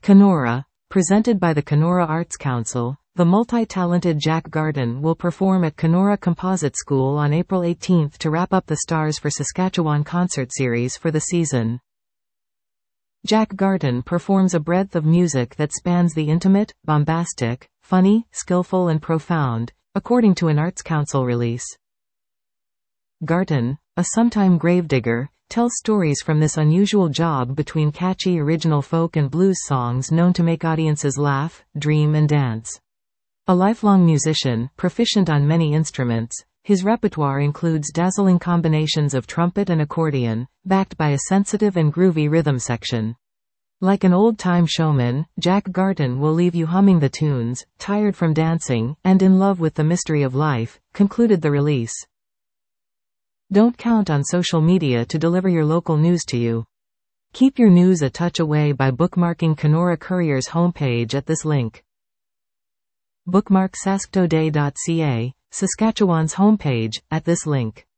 Kenora. Presented by the Kenora Arts Council, the multi-talented Jack Garden will perform at Kenora Composite School on April 18 to wrap up the Stars for Saskatchewan concert series for the season. Jack Garden performs a breadth of music that spans the intimate, bombastic, funny, skillful and profound, according to an Arts Council release. Garden, a sometime gravedigger, tells stories from this unusual job between catchy original folk and blues songs known to make audiences laugh, dream and dance. A lifelong musician, proficient on many instruments, his repertoire includes dazzling combinations of trumpet and accordion, backed by a sensitive and groovy rhythm section. Like an old-time showman, Jack Garden will leave you humming the tunes, tired from dancing, and in love with the mystery of life, concluded the release. Don't count on social media to deliver your local news to you. Keep your news a touch away by bookmarking Kenora Courier's homepage at this link. Bookmark sasktoday.ca, Saskatchewan's homepage, at this link.